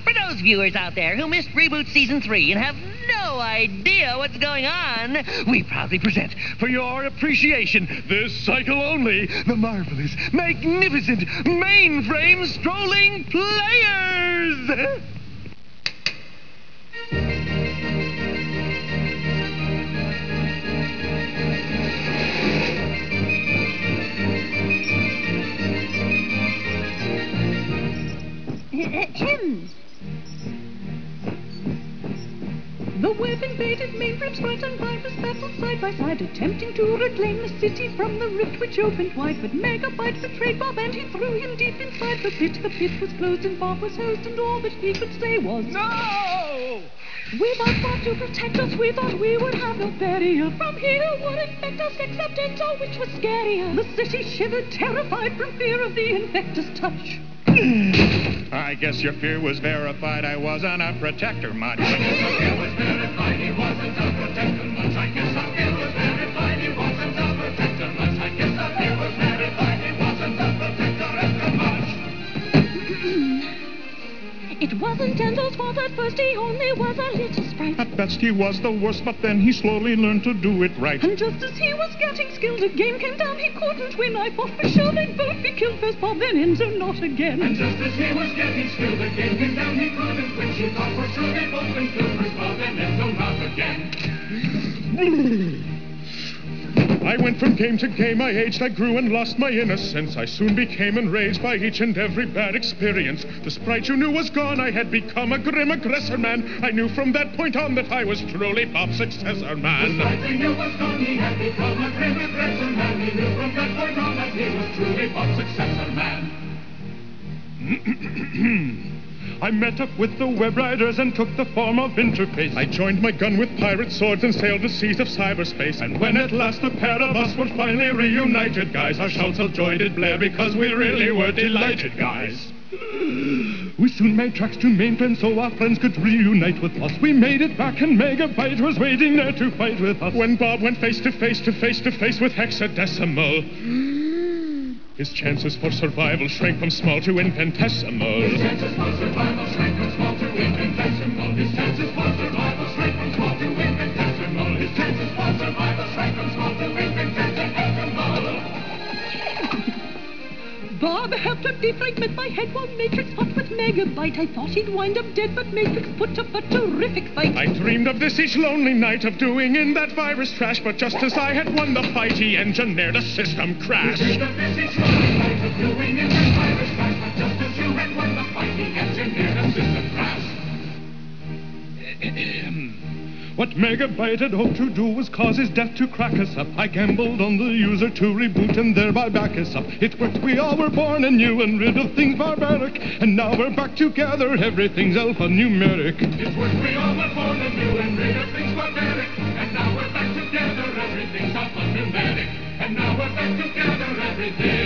For those viewers out there who missed Reboot Season 3 and have no idea what's going on, we proudly present, for your appreciation, this cycle only, the marvelous, magnificent, mainframe strolling players! The web-invaded mainframe sprite and virus battled side by side, attempting to reclaim the city from the rift which opened wide. But Megabyte betrayed Bob and he threw him deep inside the pit. The pit was closed and Bob was hosed, and all that he could say was, "No!" Without Bob to protect us, we thought we would have no barrier. From here would infect us, except Enzo, which was scarier. The city shivered, terrified from fear of the infector's touch. I guess your fear was verified. I wasn't a protector much. I guess our fear was verified. He wasn't a protector much. I guess our fear was verified. He wasn't a protector much. I guess our fear was verified. He wasn't a protector much. It wasn't Enzo's fault at first, he only was a little sprite. At best he was the worst, but then he slowly learned to do it right. And just as he was getting skilled, a game came down he couldn't win. I thought for sure they'd both be killed, first Bob, then Enzo, not again. And just as he was getting skilled, a game came down he couldn't win. She thought for sure they'd both been killed, first Bob, then Enzo, not again. I went from game to game, I aged, I grew and lost my innocence. I soon became enraged by each and every bad experience. The sprite you knew was gone, I had become a grim aggressor man. I knew from that point on that I was truly Bob's successor man. The sprite we knew was gone, he had become a grim aggressor man. He knew from that point on that he was truly Bob's successor man. I met up with the web riders and took the form of interface. I joined my gun with pirate swords and sailed the seas of cyberspace. And when at last the pair of us were finally reunited, guys, our shouts of joy did blare because we really were delighted, guys. We soon made tracks to mainframe so our friends could reunite with us. We made it back and Megabyte was waiting there to fight with us. When Bob went face to face with Hexadecimal, his chances for survival shrank from small to infinitesimal. His chances for survival shrank from small to infinitesimal. His chances for survival shrank from small to infinitesimal. His chances for survival shrank from small to infinitesimal. Bob helped to defragment my head while Matrix fought with Megabyte. I thought he'd wind up dead, but Matrix put up a terrific fight. I dreamed of this each lonely night of doing in that virus trash, but just as I had won the fight, he engineered a system crash. You dreamed of this each lonely night of doing in that virus trash, but just as you had won the fight, he engineered a system crash. What Megabyte had hoped to do was cause his death to crack us up. I gambled on the user to reboot and thereby back us up. It worked, we all were born anew and rid of things barbaric. And now we're back together, everything's alphanumeric. It worked, we all were born anew and rid of things barbaric. And now we're back together, everything's alphanumeric. And now we're back together, everything